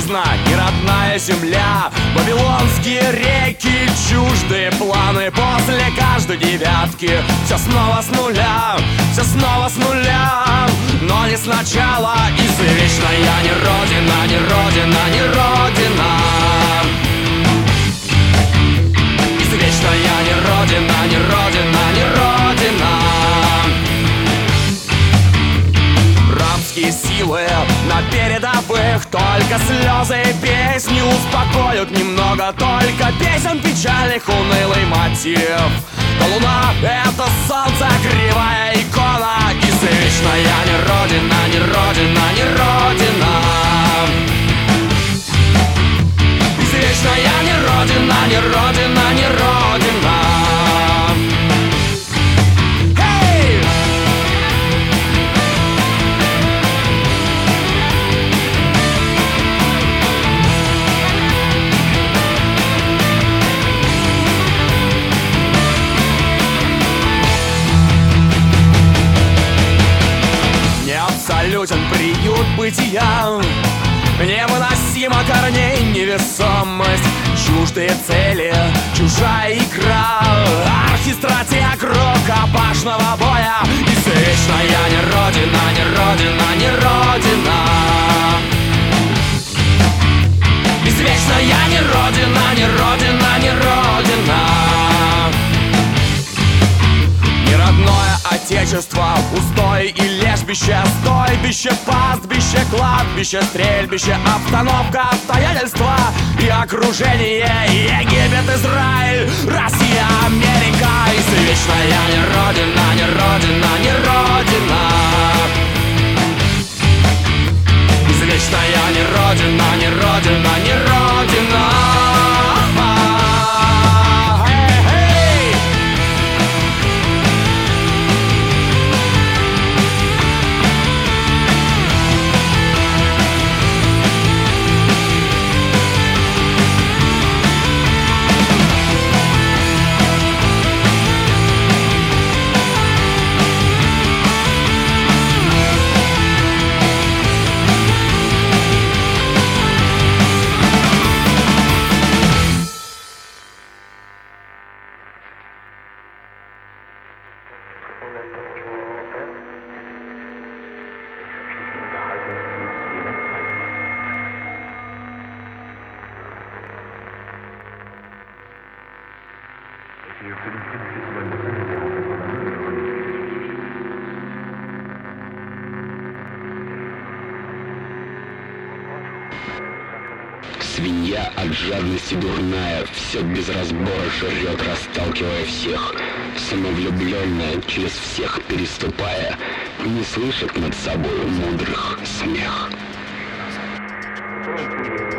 бездна, не родная земля. Вавилонские реки, чуждые планы. После каждой девятки все снова с нуля, все снова с нуля. Но не сначала, извечная не родина, не родина, не родина. Извечная не родина, не родина, не родина. Рабские силы на передовых, только слезы и песни успокоят немного. Только песен печальных унылый мотив. Но луна — это солнце, кривая икона. Извечная не родина, не родина, не родина. Извечная не родина, не родина, не родина. Hey! Неабсолютен приют бытия, невыносимо корней невесомость. Чуждые цели, чужая игра, архистратег рукопашного боя. Извечная не родина, не родина, не родина. Извечная не родина, не родина, не родина. Неродное отечество, устой и лежбище, стойбище, пастбище, кладбище, стрельбище, обстановка, обстоятельства и окружение. Египет, Израиль, Россия, Америка. Извечная не родина, не родина, не родина. Извечная не родина, не родина, не родина. Свинья от жадности дурная, все без разбора жрет, расталкивая всех. Самовлюбленная, через всех переступая, не слышит над собой мудрых смех.